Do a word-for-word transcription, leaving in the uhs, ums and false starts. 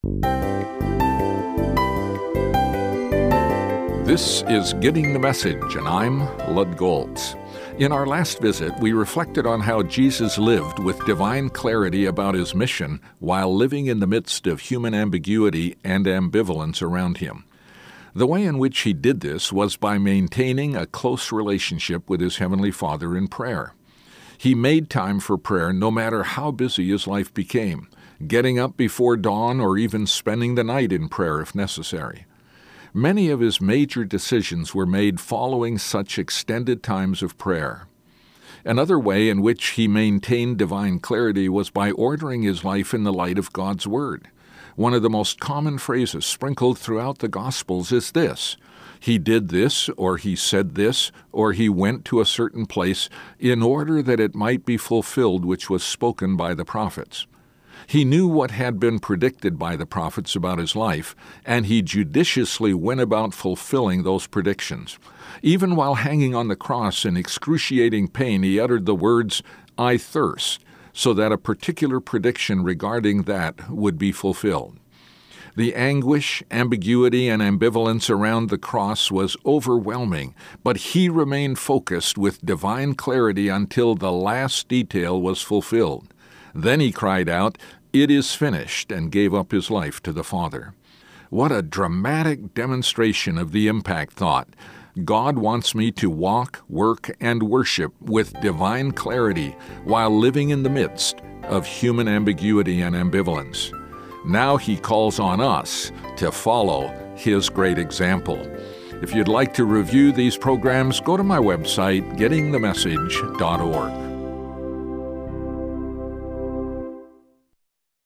This is Getting the Message, and I'm Lud Goltz. In our last visit, we reflected on how Jesus lived with divine clarity about his mission while living in the midst of human ambiguity and ambivalence around him. The way in which he did this was by maintaining a close relationship with his Heavenly Father in prayer. He made time for prayer no matter how busy his life became, getting up before dawn or even spending the night in prayer if necessary. Many of his major decisions were made following such extended times of prayer. Another way in which he maintained divine clarity was by ordering his life in the light of God's Word. One of the most common phrases sprinkled throughout the Gospels is this: he did this, or he said this, or he went to a certain place in order that it might be fulfilled which was spoken by the prophets. He knew what had been predicted by the prophets about his life, and he judiciously went about fulfilling those predictions. Even while hanging on the cross in excruciating pain, he uttered the words, "I thirst," so that a particular prediction regarding that would be fulfilled. The anguish, ambiguity, and ambivalence around the cross was overwhelming, but he remained focused with divine clarity until the last detail was fulfilled. Then he cried out, "It is finished," and gave up his life to the Father. What a dramatic demonstration of the impact thought. God wants me to walk, work, and worship with divine clarity while living in the midst of human ambiguity and ambivalence. Now he calls on us to follow his great example. If you'd like to review these programs, go to my website, getting the message dot org.